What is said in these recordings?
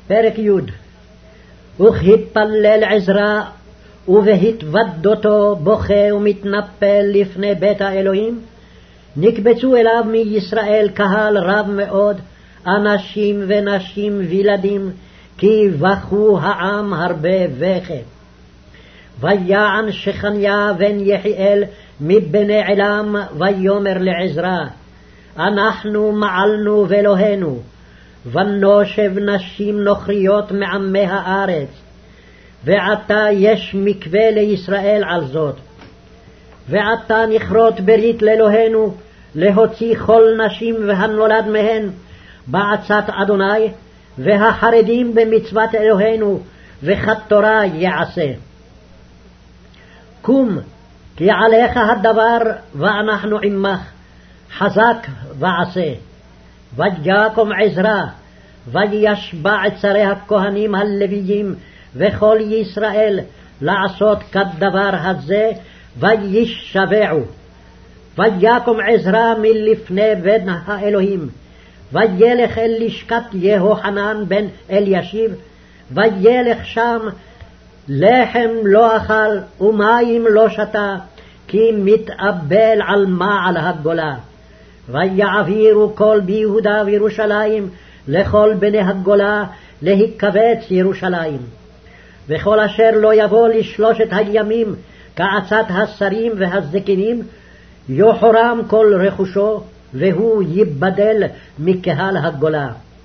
פרק י' וכהתפלל עזרא ובהתוודותו בוכה ומתנפל לפני בית האלוהים, נקבצו אליו מישראל קהל רב מאוד, אנשים ונשים וילדים, כי בכו העם הרבה בכה. ויען שכניה בן יחיאל מבני עילם ויאמר לעזרא, אנחנו מעלנו ואלוהינו, ונושב נשים נוכריות מעמי הארץ, ועתה יש מקווה לישראל על זאת. ועתה נכרות ברית לאלוהינו, להוציא כל נשים והנולד מהן בעצת אדוני, והחרדים במצוות אלוהינו, וכתורה יעשה. קום, כי עליך הדבר, ואנחנו עמך, חזק ועשה. ויקום עזרא, וישבע את שרי הכהנים הלוויים, וכל ישראל, לעשות כדבר הזה, וישבעו. ויקום עזרא מלפני בית האלוהים, וילך אל לשכת יהוחנן בן אלישיב, וילך שם, לחם לא אכל ומים לא שתה, כי מתאבל על מעל הגולה. ויעבירו כל ביהודה וירושלים לכל בני הגולה להיקבץ ירושלים. וכל אשר לא יבוא לשלושת הימים כעצת השרים והזקנים, יוחרם כל רכושו, והוא ייבדל מקהל הגולה.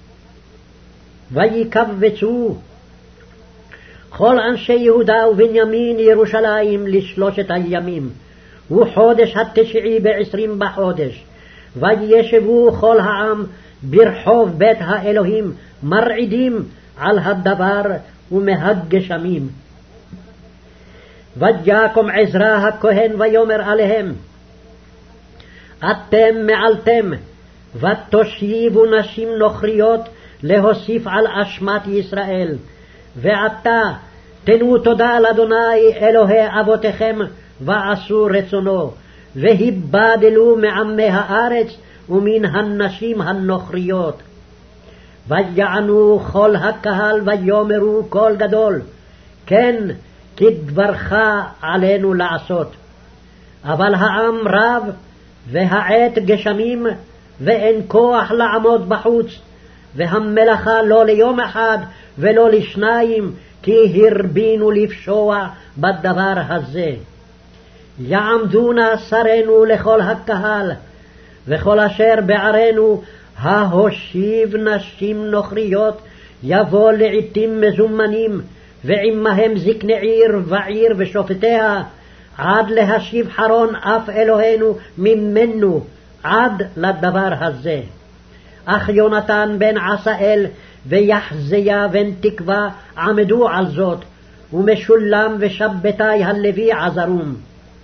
ויקבצו כל אנשי יהודה ובנימין ירושלים לשלושת הימים, וחודש התשעי ב20 בחודש. וישבו כל העם ברחוב בית האלוהים, מרעידים על הדבר ומהגשמים. ויקום עזרא הכהן ויאמר עליהם, אתם מעלתם, ותושיבו נשים נוכריות להוסיף על אשמת ישראל. ועתה תנו תודה לאדוני אלוהי אבותיכם, ועשו רצונו, והיבדלו מעמי הארץ ומן הנשים הנוכריות. ויענו כל הקהל ויאמרו קול גדול, כן, כדברך עלינו לעשות. אבל העם רב, והעת גשמים, ואין כוח לעמוד בחוץ, והמלאכה לא ליום אחד ולא לשניים, כי הרבינו לפשוע בדבר הזה. יעמדו נא שרינו לכל הקהל, וכל אשר בערינו ההושיב נשים נוכריות, יבוא לעתים מזומנים, ועמהם זקני עיר ועיר ושופטיה, עד להשיב חרון אף אלוהינו ממנו, עד לדבר הזה. אך יונתן בן עשאל ויחזיה בן תקווה עמדו על זאת, ומשולם ושבתאי הלוי עזרום.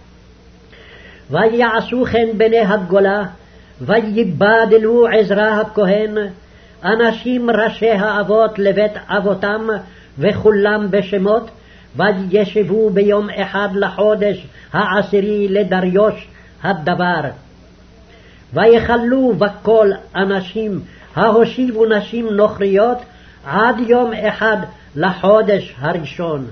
ויעשו כן בני הגולה, ויבדלו עזרא הכהן, אנשים ראשי האבות לבית אבותם, וכולם בשמות, וישבו ביום אחד לחודש העשירי לדריוש הדבר. ויכלו בכל אנשים ההושיבו נשים נוכריות עד יום אחד לחודש הראשון.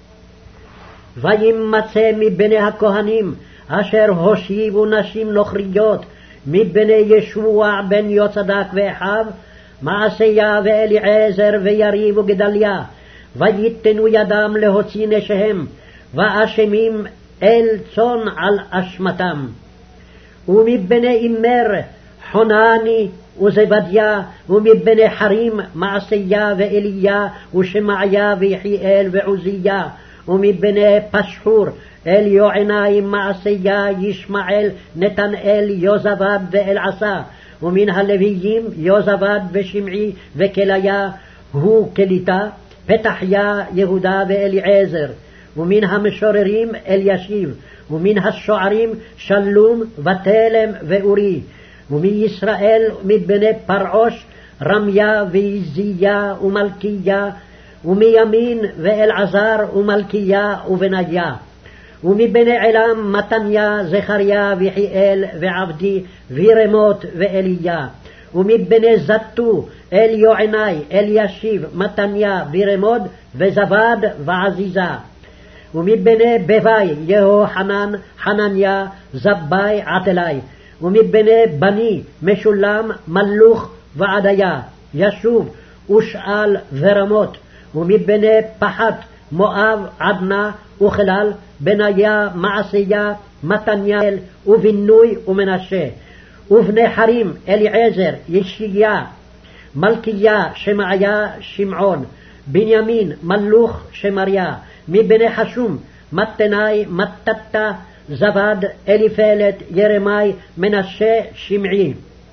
וימצא מבני הכהנים אשר הושיבו נשים נוכריות מבני ישוע בן יוצדק ואחיו, מעשיה ואליעזר ויריב וגדליה, ויתנו ידם להוציא נשיהם, ואשמים אל צאן על אשמתם. ומבני אימר חונני וזבדיה, ומבני חרים מעשיה ואליה ושמעיה ויחיאל ועוזיה, ומבני פשחור אל יועניים מעשיה ישמעאל נתנאל יוזבד ואלעשה, ומן הלוויים יוזבד ושמעי וכליה הוא כליתה, פתחיה יהודה ואליעזר, ומן המשוררים אלישיב, ומן השוערים שלום ותלם ואורי, ומישראל מבני פרעוש רמיה ויזיה ומלכיה, ומימין ואלעזר ומלכיה ובניה, ומבני עילם מתניה זכריה ויחיאל ועבדי וירמות ואליה, ומבני זתו אל יועני, אל ישיב, מתניה, בירמוד, וזבד ועזיזה. ומבני בבי יהוחנן, חנניה, זבי, עטלי. ומבני בני משולם, מלוך ועדיה, ישוב ושאל ורמות. ומבני פחת מואב, עדנה וכלל, בניה, מעשיה, מתניאל ובינוי ומנשה. ובני חרים, אליעזר, ישיה, מלכיה, שמעיה, שמעון, בנימין, מלוך, שמריה. מבני חשום, מתנאי, מתתה, זבד, אליפלת, ירמי, מנשה, שמעי.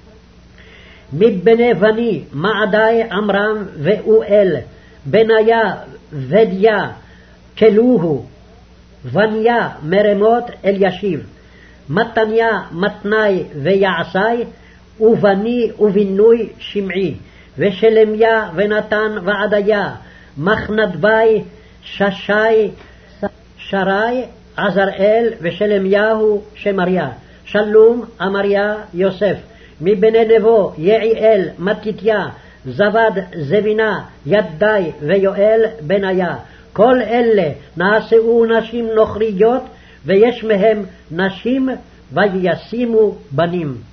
מבני בני, מעדי, עמרם ואואל, בניה, ודיה, כלוהו, בניה, מרמות, אלישיב. מתניה, מתנאי ויעשי, ובני ובינוי, שמעי. ושלמיה ונתן ועדיה, מחנדבי, ששי, שרי, עזראל, ושלמיהו, שמריה. שלום, אמריה, יוסף. מבני נבו, יעיאל, מתתיה, זבד, זבינה, ידי ויואל, בניה. כל אלה נעשו נשים נוכריות, ויש מהם נשים וישימו בנים.